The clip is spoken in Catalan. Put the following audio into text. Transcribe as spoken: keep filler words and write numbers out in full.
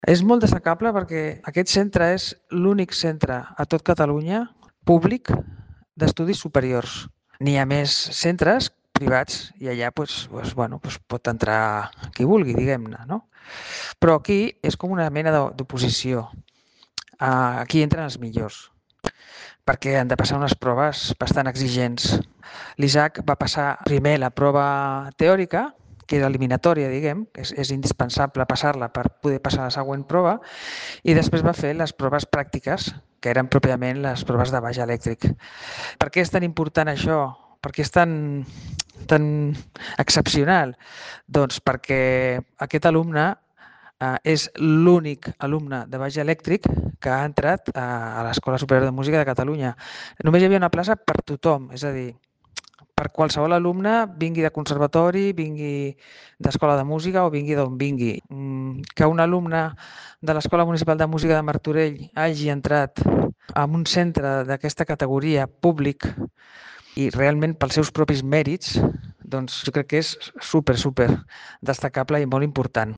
És molt destacable perquè aquest centre és l'únic centre a tot Catalunya públic d'estudis superiors. N'hi ha més centres privats i allà pues, pues, bueno, pues pot entrar qui vulgui, diguem-ne, no? Però aquí és com una mena d'oposició. Uh, aquí entren els millors, perquè han de passar unes proves bastant exigents. L'Isaac va passar primer la prova teòrica, que és eliminatòria, diguem, que és, és indispensable passar-la per poder passar la següent prova, i després va fer les proves pràctiques, que eren pròpiament les proves de baix elèctric. Per què és tan important això? Per què és tan, tan excepcional? Doncs perquè aquest alumne eh, és l'únic alumne de baix elèctric que ha entrat a, a l'Escola Superior de Música de Catalunya. Només hi havia una plaça per tothom, és a dir, per qualsevol alumne, vingui de conservatori, vingui d'escola de música o vingui d'on vingui. Que un alumne de l'Escola Municipal de Música de Martorell hagi entrat en un centre d'aquesta categoria públic i realment pels seus propis mèrits, doncs jo crec que és super, super destacable i molt important.